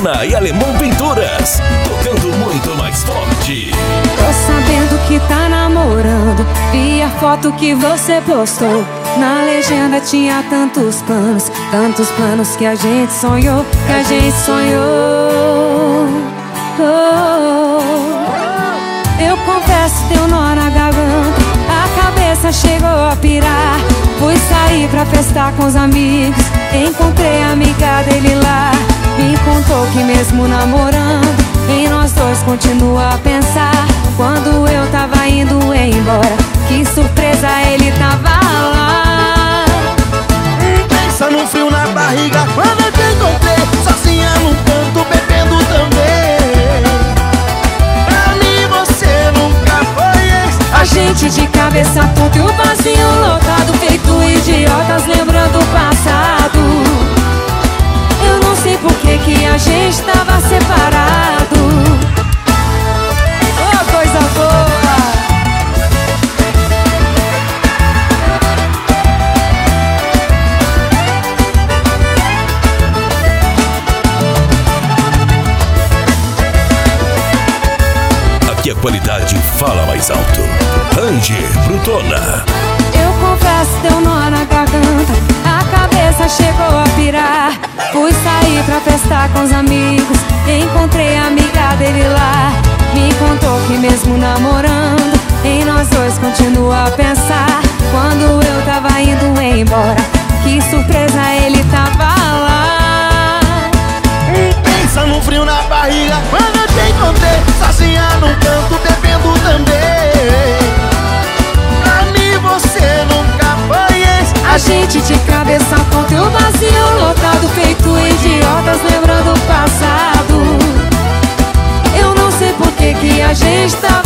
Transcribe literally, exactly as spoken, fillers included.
Brutona e Alemão Pinturas, tocando muito mais forte. Tô sabendo que tá namorando, vi a foto que você postou. Na legenda tinha tantos planos, tantos planos que a gente sonhou, que a gente sonhou. Oh. Eu confesso, deu nó na garganta, a cabeça chegou a pirar. Fui sair pra festar com os amigos, encontrei a amiga dele lá. Me contou que mesmo namorando, em nós dois continua a pensar. Quando eu tava indo embora, que surpresa, ele tava lá. Pensa no frio na barriga quando eu te encontrei, sozinha num canto bebendo também. Pra mim você nunca foi ex. A gente de cabeça tonta e o barzinho lotado, feito idiotas lembrando o passado. Eu não sei por que que a gente tava separado. Oh, coisa boa! Aqui a qualidade fala mais alto. Ranger Brutona. Eu confesso, deu nó na garganta, a cabeça chegou a pirar. Fui sair pra festar com os amigos, encontrei a amiga dele lá. Me contou que mesmo namorando, em nós dois continua a pensar. Quando eu tava indo embora, que surpresa, ele tava lá. Pensa no frio na barriga quando eu te encontrei, sozinha num canto bebendo também. Pra mim você nunca foi ex. A gente de cabeça tonta e o vazio lotado, feito idiotas lembrando o passado. Eu não sei por que que a gente tava